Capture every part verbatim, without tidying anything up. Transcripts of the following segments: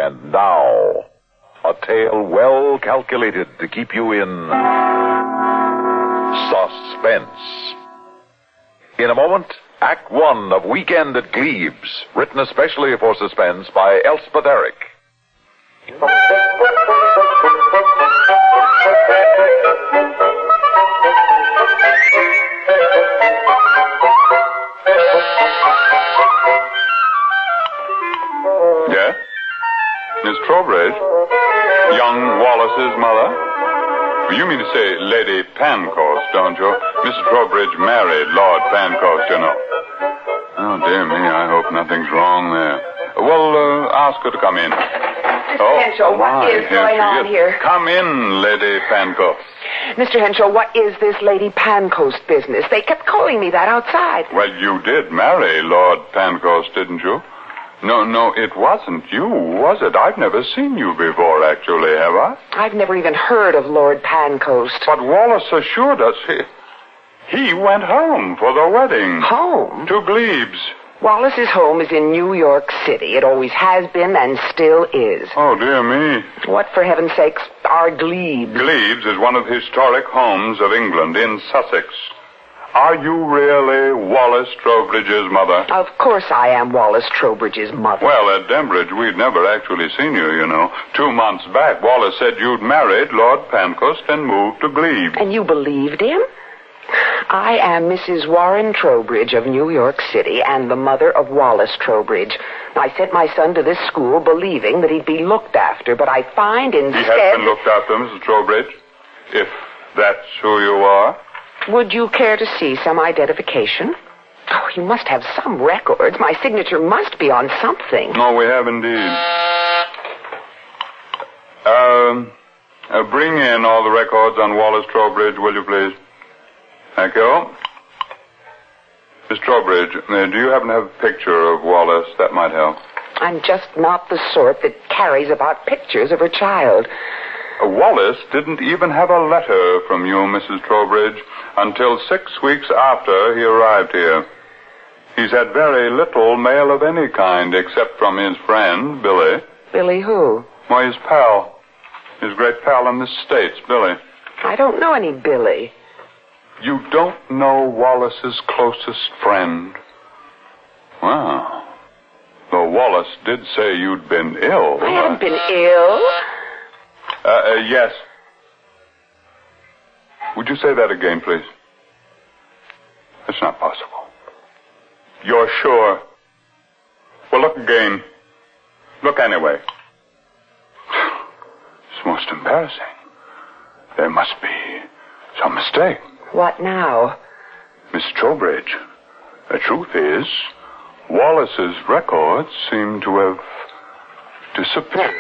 And now, a tale well calculated to keep you in suspense. In a moment, Act One of Weekend at Glebes, written especially for suspense by Elspeth Eric. Yes? Miss Trowbridge? Young Wallace's mother? You mean to say Lady Pancoast, don't you? Missus Trowbridge married Lord Pancoast, you know. Oh, dear me, I hope nothing's wrong there. Well, uh, ask her to come in. Mister Oh, Henshaw, what my, is going on is. here? Come in, Lady Pancoast. Mister Henshaw, what is this Lady Pancoast business? They kept calling me that outside. Well, you did marry Lord Pancoast, didn't you? No, no, it wasn't you, was it? I've never seen you before, actually, have I? I've never even heard of Lord Pancoast. But Wallace assured us he, he went home for the wedding. Home? To Glebes. Wallace's home is in New York City. It always has been and still is. Oh, dear me. What, for heaven's sakes, are Glebes? Glebes is one of the historic homes of England in Sussex. Are you really Wallace Trowbridge's mother? Of course I am Wallace Trowbridge's mother. Well, at Denbridge, we'd never actually seen you, you know. Two months back, Wallace said you'd married Lord Pancoast and moved to Glebes. And you believed him? I am Missus Warren Trowbridge of New York City and the mother of Wallace Trowbridge. I sent my son to this school believing that he'd be looked after, but I find instead... He has been looked after, Missus Trowbridge, if that's who you are. Would you care to see some identification? Oh, you must have some records. My signature must be on something. Oh, we have indeed. Um, uh, bring in all the records on Wallace Trowbridge, will you please? Thank you. Miss Trowbridge, uh, do you happen to have a picture of Wallace? That might help. I'm just not the sort that carries about pictures of her child. Uh, Wallace didn't even have a letter from you, Missus Trowbridge, until six weeks after he arrived here. He's had very little mail of any kind, except from his friend, Billy. Billy who? Why, his pal. His great pal in the States, Billy. I don't know any Billy. You don't know Wallace's closest friend? Well, though Wallace did say you'd been ill. I haven't been ill. Uh, uh, yes. Would you say that again, please? It's not possible. You're sure? Well, look again. Look anyway. It's most embarrassing. There must be some mistake. What now? Miss Trowbridge, the truth is, Wallace's records seem to have disappeared.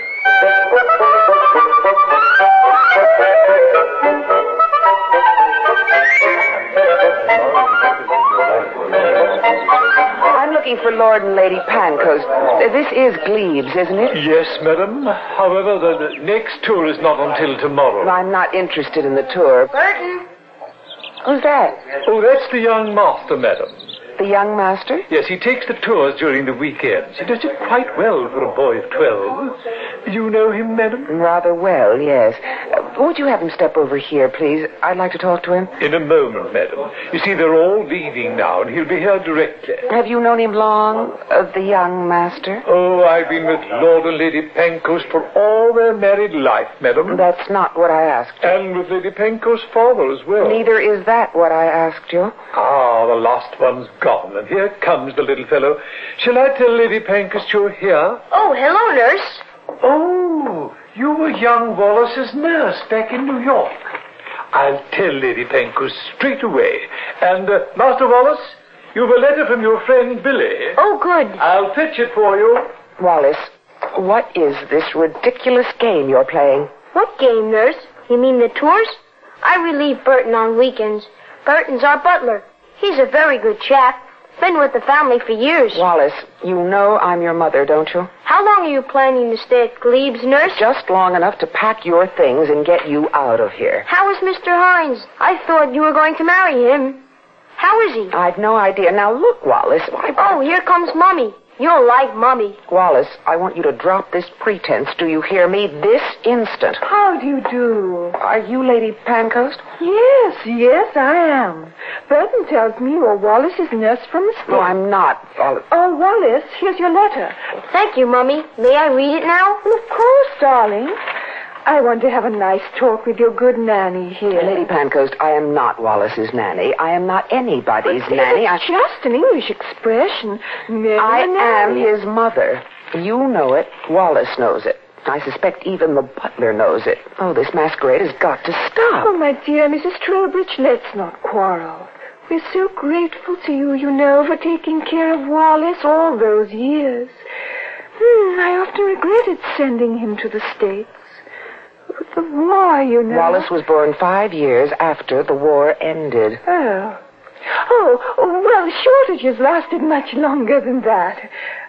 I'm looking for Lord and Lady Pancoast. This is Glebes, isn't it? Yes, madam. However, the next tour is not until tomorrow. I'm not interested in the tour. Burton. Who's that? Oh, that's the young master, madam. The young master? Yes, he takes the tours during the weekends. He does it quite well for a boy of twelve. You know him, madam? Rather well, yes. Uh, would you have him step over here, please? I'd like to talk to him. In a moment, madam. You see, they're all leaving now, and he'll be here directly. Have you known him long, uh, the young master? Oh, I've been with Lord and Lady Pancoast for all their married life, madam. That's not what I asked you. And with Lady Pancoast's father as well. Neither is that what I asked you. Ah, the last one's gone, and here comes the little fellow. Shall I tell Lady Pancoast you're here? Oh, hello, nurse. Oh, you were young Wallace's nurse back in New York. I'll tell Lady Pancoast straight away. And, uh, Master Wallace, you've a letter from your friend Billy. Oh, good. I'll fetch it for you. Wallace, what is this ridiculous game you're playing? What game, nurse? You mean the tours? I relieve Burton on weekends. Burton's our butler. He's a very good chap. Been with the family for years. Wallace, you know I'm your mother, don't you? How long are you planning to stay at Glebes, nurse? Just long enough to pack your things and get you out of here. How is Mister Hines? I thought you were going to marry him. How is he? I've no idea. Now, look, Wallace. I... Oh, here comes Mommy. You'll like Mummy. Wallace, I want you to drop this pretense. Do you hear me? This instant. How do you do? Are you Lady Pancoast? Yes, yes, I am. Burton tells me you're Wallace's nurse from the school. No, I'm not. Wallace. Oh, Wallace, here's your letter. Thank you, Mummy. May I read it now? Well, of course, darling. I want to have a nice talk with your good nanny here. Lady Pancoast, I am not Wallace's nanny. I am not anybody's But nanny. I... It's just an English expression. Never I a am nanny. his mother. You know it. Wallace knows it. I suspect even the butler knows it. Oh, this masquerade has got to stop. Oh, my dear Missus Trowbridge, let's not quarrel. We're so grateful to you, you know, for taking care of Wallace all those years. Hmm, I often regretted sending him to the States. But the war, you know. Wallace was born five years after the war ended. Oh. Oh, well, the shortages lasted much longer than that.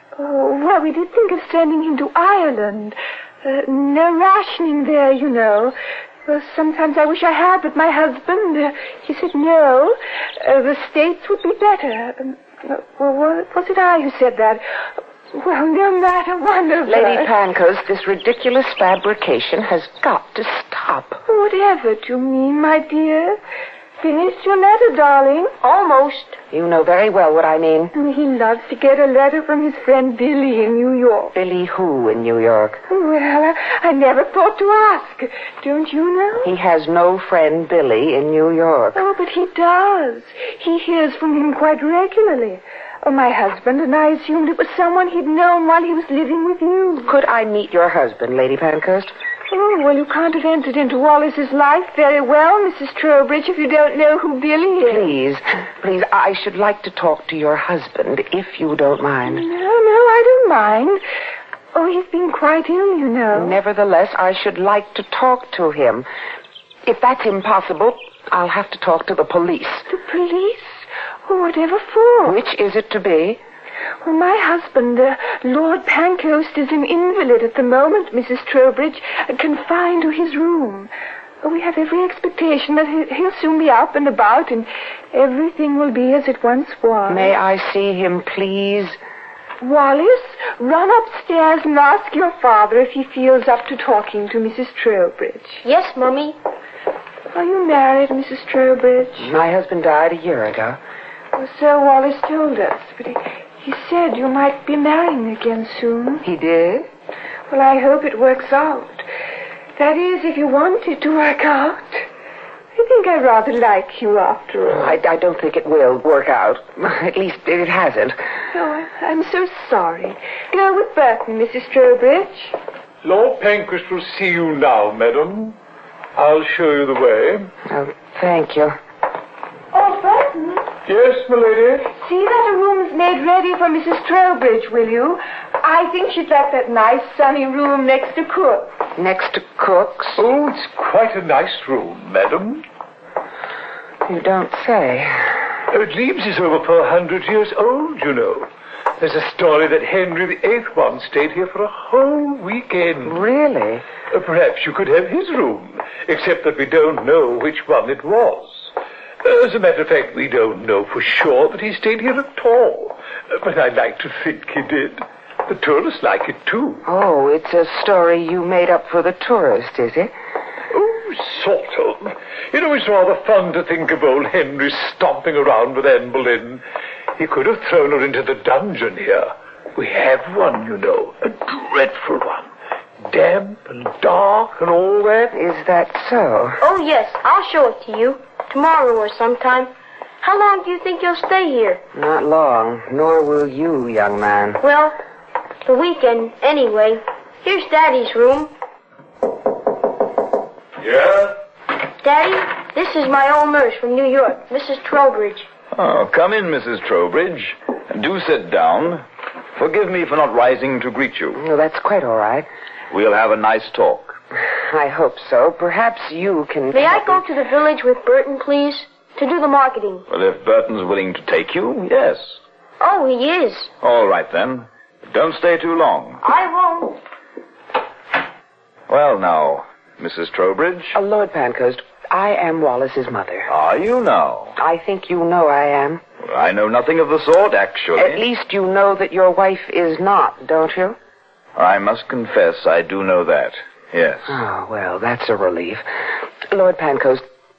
Oh, well, we did think of sending him to Ireland. Uh, no rationing there, you know. Well, sometimes I wish I had, but my husband, uh, he said no. Uh, the States would be better. Um, uh, well, was it I who said that? Well, no matter, wonderful. Lady Pancoast, this ridiculous fabrication has got to stop. Whatever do you mean, my dear? Finished your letter, darling? Almost. You know very well what I mean. He loves to get a letter from his friend Billy in New York. Billy who in New York? Well, I, I never thought to ask. Don't you know? He has no friend Billy in New York. Oh, but he does. He hears from him quite regularly. Oh, my husband and I assumed it was someone he'd known while he was living with you. Could I meet your husband, Lady Pancoast? Oh, well, you can't have entered into Wallace's life very well, Missus Trowbridge, if you don't know who Billy is. Please, please, I should like to talk to your husband, if you don't mind. No, no, I don't mind. Oh, he's been quite ill, you know. Nevertheless, I should like to talk to him. If that's impossible, I'll have to talk to the police. The police? Oh, whatever for? Which is it to be? Well, my husband, uh, Lord Pancoast, is an invalid at the moment, Missus Trowbridge, uh, confined to his room. Oh, we have every expectation that he- he'll soon be up and about, and everything will be as it once was. May I see him, please? Wallace, run upstairs and ask your father if he feels up to talking to Missus Trowbridge. Yes, Mummy. Are you married, Missus Trowbridge? My husband died a year ago. Well, so Wallace told us, but he, he said you might be marrying again soon. He did? Well, I hope it works out. That is, if you want it to work out. I think I rather like you after all. I, I don't think it will work out. At least it hasn't. Oh, I'm so sorry. Go with Burton, Missus Trowbridge. Lord Pankhurst will see you now, madam. I'll show you the way. Oh, thank you. Oh, Burton, Yes, my lady? see that a room is made ready for Missus Trowbridge, will you? I think she'd like that nice sunny room next to Cook. Next to Cook's? Oh, it's quite a nice room, madam. You don't say. Oh, Leeds is over four hundred years old, you know. There's a story that Henry the Eighth once stayed here for a whole weekend. Really? Uh, perhaps you could have his room, except that we don't know which one it was. Uh, as a matter of fact, we don't know for sure that he stayed here at all. Uh, but I like to think he did. The tourists like it, too. Oh, it's a story you made up for the tourist, is it? Oh, sort of. You know, it's rather fun to think of old Henry stomping around with Anne Boleyn. He could have thrown her into the dungeon here. We have one, you know, a dreadful one. Damp and dark and all that. Is that so? Oh, yes, I'll show it to you. Tomorrow or sometime. How long do you think you'll stay here? Not long, nor will you, young man. Well, the weekend, anyway. Here's Daddy's room. Yeah? Daddy, this is my old nurse from New York, Missus Trowbridge. Oh, come in, Missus Trowbridge. Do sit down. Forgive me for not rising to greet you. No, that's quite all right. We'll have a nice talk. I hope so. Perhaps you can... May I go to the village with Burton, please? To do the marketing. Well, if Burton's willing to take you, yes. Oh, he is. All right, then. Don't stay too long. I won't. Well, now, Missus Trowbridge. Uh, Lord Pancoast, I am Wallace's mother. Are you now? I think you know I am. I know nothing of the sort, actually. At least you know that your wife is not, don't you? I must confess I do know that, yes. Oh, well, that's a relief. Lord Pancoast,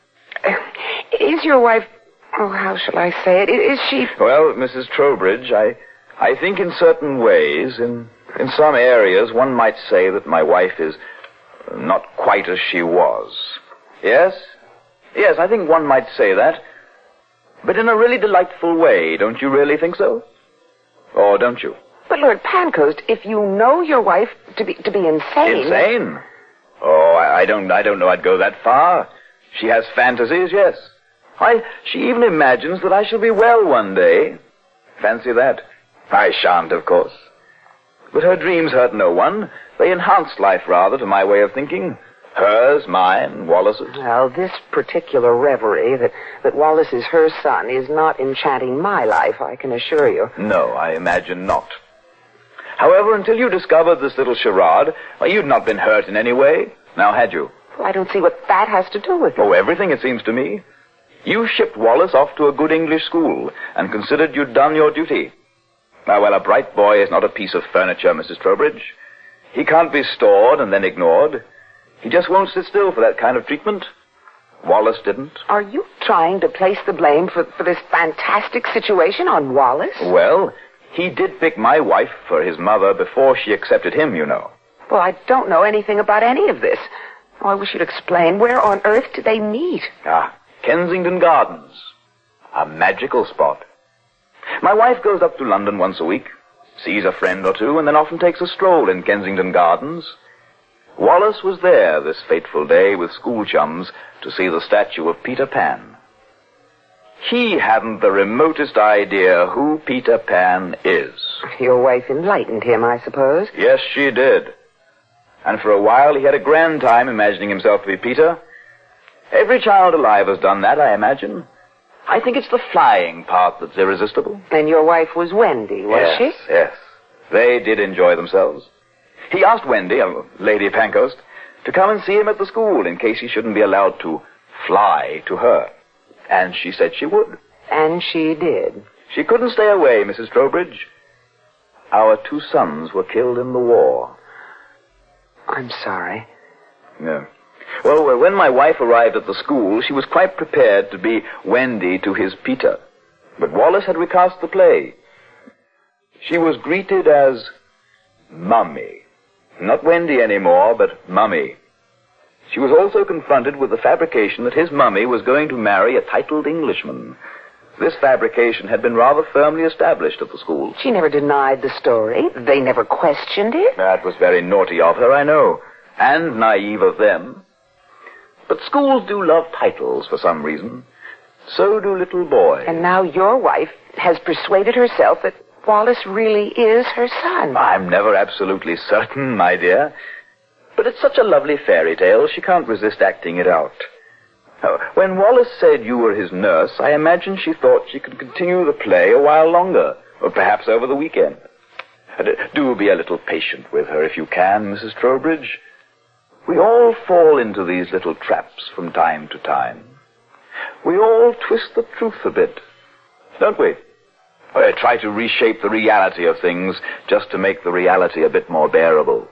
is your wife... Oh, how shall I say it? Is she... Well, Missus Trowbridge, I, I think in certain ways, in, in some areas, one might say that my wife is not quite as she was. Yes? Yes, I think one might say that. But in a really delightful way, don't you really think so? Or don't you? But, Lord Pancoast, if you know your wife to be to be insane... Insane? Oh, I, I don't I don't know I'd go that far. She has fantasies, yes. I, she even imagines that I shall be well one day. Fancy that. I shan't, of course. But her dreams hurt no one. They enhance life, rather, to my way of thinking. Hers, mine, Wallace's. Well, this particular reverie that, that Wallace is her son is not enchanting my life, I can assure you. No, I imagine not. However, until you discovered this little charade, well, you'd not been hurt in any way. Now, had you? Well, I don't see what that has to do with it. Oh, everything, it seems to me. You shipped Wallace off to a good English school and considered you'd done your duty. Now, well, a bright boy is not a piece of furniture, Missus Trowbridge. He can't be stored and then ignored. He just won't sit still for that kind of treatment. Wallace didn't. Are you trying to place the blame for, for this fantastic situation on Wallace? Well, he did pick my wife for his mother before she accepted him, you know. Well, I don't know anything about any of this. Oh, I wish you'd explain. Where on earth did they meet? Ah, Kensington Gardens. A magical spot. My wife goes up to London once a week, sees a friend or two, and then often takes a stroll in Kensington Gardens. Wallace was there this fateful day with school chums to see the statue of Peter Pan. He hadn't the remotest idea who Peter Pan is. Your wife enlightened him, I suppose. Yes, she did. And for a while he had a grand time imagining himself to be Peter. Every child alive has done that, I imagine. I think it's the flying part that's irresistible. And your wife was Wendy, was yes, she? Yes, they did enjoy themselves. He asked Wendy, uh, Lady Pancoast, to come and see him at the school in case he shouldn't be allowed to fly to her. And she said she would. And she did. She couldn't stay away, Missus Trowbridge. Our two sons were killed in the war. I'm sorry. Yeah. Well, when my wife arrived at the school, she was quite prepared to be Wendy to his Peter. But Wallace had recast the play. She was greeted as Mummy. Not Wendy anymore, but Mummy. She was also confronted with the fabrication that his mummy was going to marry a titled Englishman. This fabrication had been rather firmly established at the school. She never denied the story. They never questioned it. That was very naughty of her, I know, and naive of them. But schools do love titles for some reason. So do little boys. And now your wife has persuaded herself that Wallace really is her son. I'm never absolutely certain, my dear. But it's such a lovely fairy tale, she can't resist acting it out. When Wallace said you were his nurse, I imagine she thought she could continue the play a while longer, or perhaps over the weekend. Do be a little patient with her if you can, Missus Trowbridge. We all fall into these little traps from time to time. We all twist the truth a bit, don't we? Or try to reshape the reality of things just to make the reality a bit more bearable.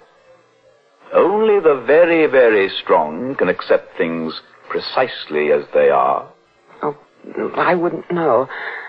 Only the very, very strong can accept things precisely as they are. Oh, I wouldn't know.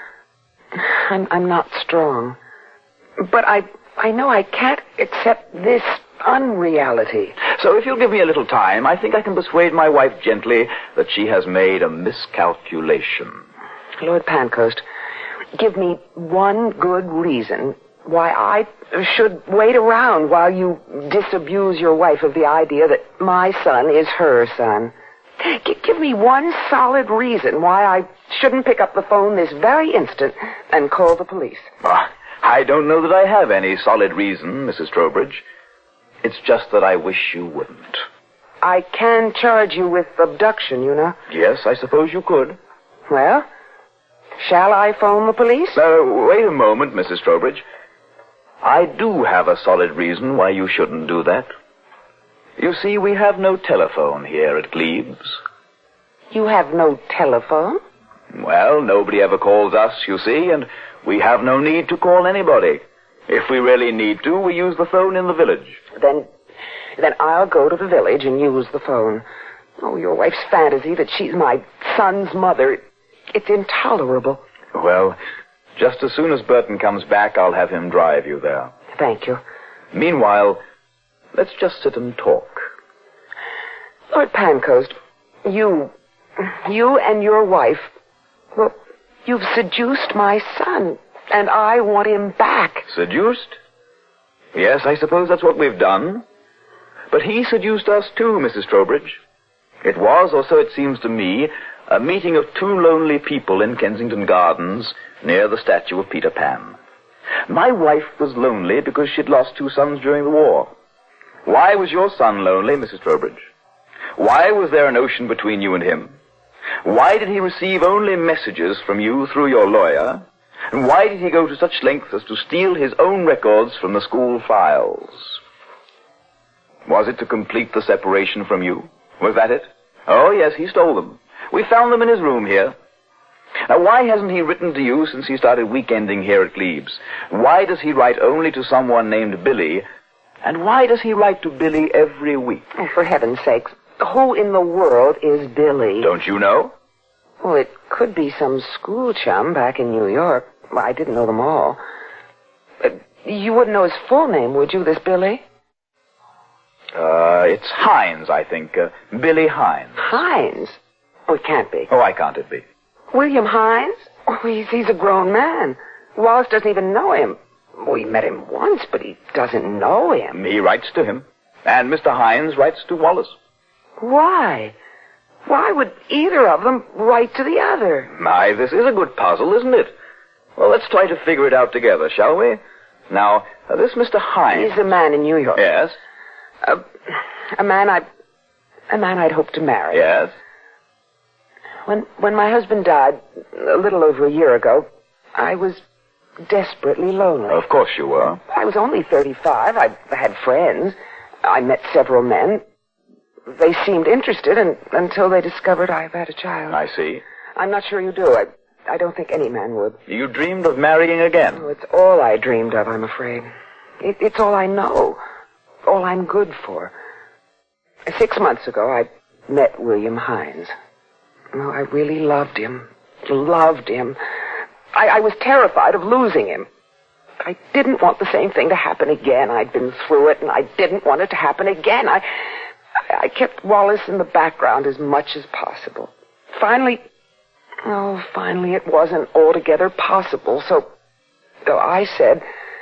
I'm, I'm not strong. But I, I know I can't accept this unreality. So if you'll give me a little time, I think I can persuade my wife gently that she has made a miscalculation. Lord Pancoast, give me one good reason why I should wait around while you disabuse your wife of the idea that my son is her son. G- give me one solid reason why I shouldn't pick up the phone this very instant and call the police. Oh, I don't know that I have any solid reason, Missus Trowbridge. It's just that I wish you wouldn't. I can charge you with abduction, you know. Yes, I suppose you could. Well, shall I phone the police? Uh, wait a moment, Missus Trowbridge. I do have a solid reason why you shouldn't do that. You see, we have no telephone here at Glebes. You have no telephone? Well, nobody ever calls us, you see, and we have no need to call anybody. If we really need to, we use the phone in the village. Then, then I'll go to the village and use the phone. Oh, your wife's fantasy that she's my son's mother, it's intolerable. Well, just as soon as Burton comes back, I'll have him drive you there. Thank you. Meanwhile, let's just sit and talk. Lord Pancoast, you, you and your wife, well, you've seduced my son, and I want him back. Seduced? Yes, I suppose that's what we've done. But he seduced us too, Missus Trowbridge. It was, or so it seems to me, a meeting of two lonely people in Kensington Gardens near the statue of Peter Pan. My wife was lonely because she'd lost two sons during the war. Why was your son lonely, Missus Trowbridge? Why was there an ocean between you and him? Why did he receive only messages from you through your lawyer? And why did he go to such lengths as to steal his own records from the school files? Was it to complete the separation from you? Was that it? Oh, yes, he stole them. We found them in his room here. Now, why hasn't he written to you since he started weekending here at Glebes? Why does he write only to someone named Billy? And why does he write to Billy every week? Oh, for heaven's sakes, who in the world is Billy? Don't you know? Well, it could be some school chum back in New York. Well, I didn't know them all. But you wouldn't know his full name, would you, this Billy? Uh, it's Hines, I think. Uh, Billy Hines. Hines? Oh, it can't be. Oh, why can't it be? William Hines? Oh, he's, he's a grown man. Wallace doesn't even know him. We met him once, but he doesn't know him. He writes to him. And Mister Hines writes to Wallace. Why? Why would either of them write to the other? My, this is a good puzzle, isn't it? Well, let's try to figure it out together, shall we? Now, uh, this Mister Hines... He's a man in New York. Yes? Uh, a man I... A man I'd hoped to marry. Yes? When, when my husband died, a little over a year ago, I was desperately lonely. Of course you were. I was only thirty-five. I had friends. I met several men. They seemed interested and, until they discovered I've had a child. I see. I'm not sure you do. I, I don't think any man would. You dreamed of marrying again? Oh, it's all I dreamed of, I'm afraid. It, it's all I know. All I'm good for. Six months ago, I met William Hines. Oh, I really loved him. Loved him. I, I was terrified of losing him. I didn't want the same thing to happen again. I'd been through it, and I didn't want it to happen again. I, I kept Wallace in the background as much as possible. Finally, oh, finally it wasn't altogether possible, so, so I said,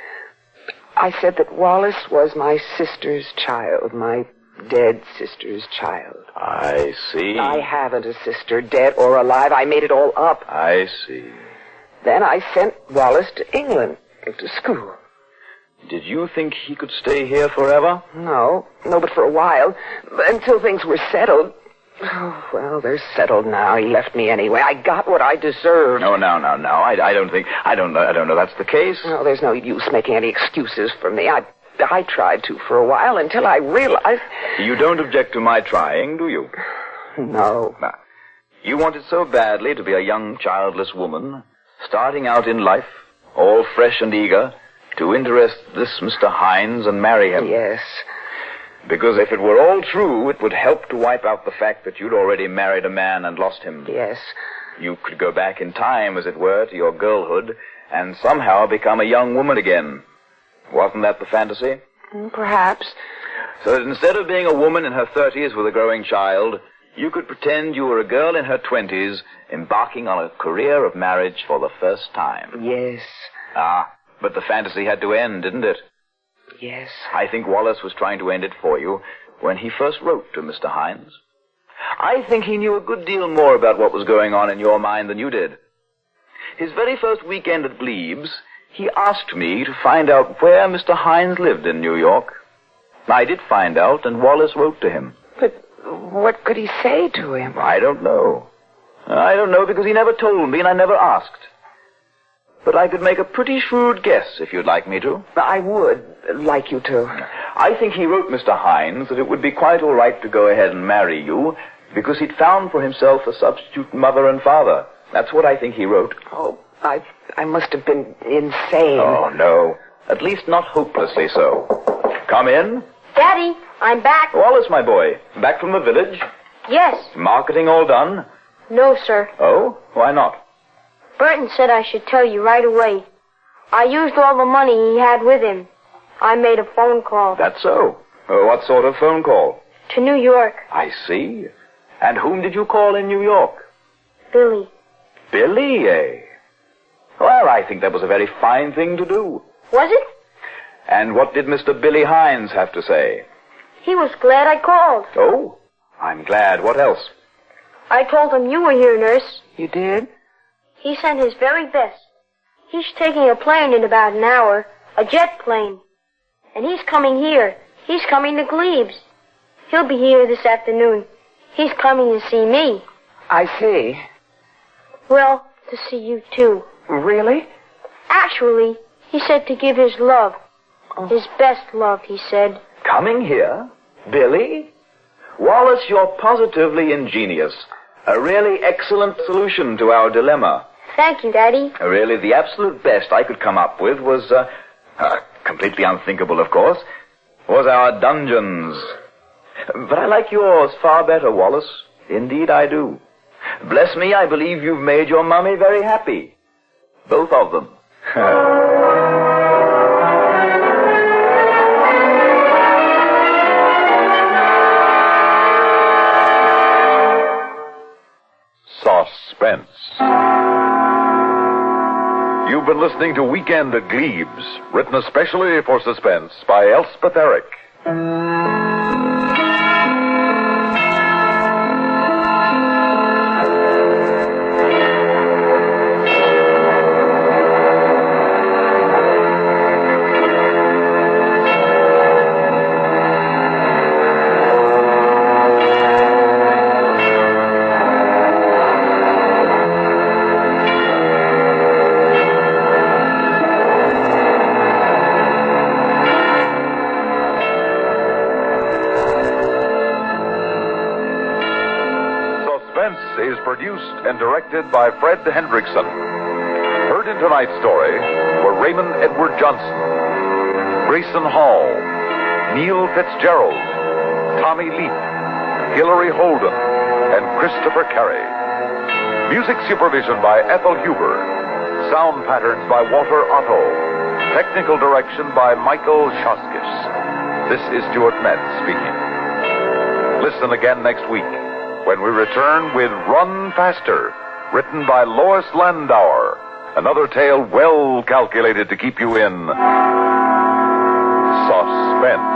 I said that Wallace was my sister's child, my dead sister's child. I see. I haven't a sister, dead or alive. I made it all up. I see. Then I sent Wallace to England, to school. Did you think he could stay here forever? No, no, but for a while, until things were settled. Oh, well, they're settled now. He left me anyway. I got what I deserved. No, no, no, no. I, I don't think, I don't know, I don't know that's the case. No, there's no use making any excuses for me. I, I tried to for a while until I realized... You don't object to my trying, do you? No. Nah. You wanted so badly to be a young, childless woman, starting out in life, all fresh and eager, to interest this Mister Hines and marry him. Yes. Because if it were all true, it would help to wipe out the fact that you'd already married a man and lost him. Yes. You could go back in time, as it were, to your girlhood, and somehow become a young woman again. Wasn't that the fantasy? Perhaps. So that instead of being a woman in her thirties with a growing child, you could pretend you were a girl in her twenties, embarking on a career of marriage for the first time. Yes. Ah, but the fantasy had to end, didn't it? Yes. I think Wallace was trying to end it for you when he first wrote to Mister Hines. I think he knew a good deal more about what was going on in your mind than you did. His very first weekend at Glebes, he asked me to find out where Mister Hines lived in New York. I did find out, and Wallace wrote to him. But what could he say to him? I don't know. I don't know because he never told me and I never asked. But I could make a pretty shrewd guess if you'd like me to. I would like you to. I think he wrote Mister Hines that it would be quite all right to go ahead and marry you because he'd found for himself a substitute mother and father, That's what I think he wrote. Oh, I I must have been insane. Oh, no. At least not hopelessly so. Come in. Daddy, I'm back. Wallace, my boy. Back from the village? Yes. Marketing all done? No, sir. Oh? Why not? Burton said I should tell you right away. I used all the money he had with him. I made a phone call. That's so. Uh, what sort of phone call? To New York. I see. And whom did you call in New York? Billy. Billy, eh? Well, I think that was a very fine thing to do. Was it? And what did Mister Billy Hines have to say? He was glad I called. Oh? I'm glad. What else? I told him you were here, nurse. You did? He sent his very best. He's taking a plane in about an hour, a jet plane. And he's coming here. He's coming to Glebes. He'll be here this afternoon. He's coming to see me. I see. Well, to see you too. Really? Actually, he said to give his love. Oh. His best love, he said. Coming here? Billy? Wallace, you're positively ingenious. A really excellent solution to our dilemma. Thank you, Daddy. Really, the absolute best I could come up with was, uh, uh, completely unthinkable, of course, was our dungeons. But I like yours far better, Wallace. Indeed I do. Bless me, I believe you've made your mummy very happy. Both of them. Suspense. You've been listening to Weekend at Glebes, written especially for Suspense by Elspeth Eric. Is produced and directed by Fred Hendrickson. Heard in tonight's story were Raymond Edward Johnson, Grayson Hall, Neil Fitzgerald, Tommy Leap, Hilary Holden, and Christopher Carey. Music supervision by Ethel Huber. Sound patterns by Walter Otto. Technical direction by Michael Shoskis. This is Stuart Metz speaking. Listen again next week when we return with Run Faster, written by Lois Landauer. Another tale well calculated to keep you in suspense.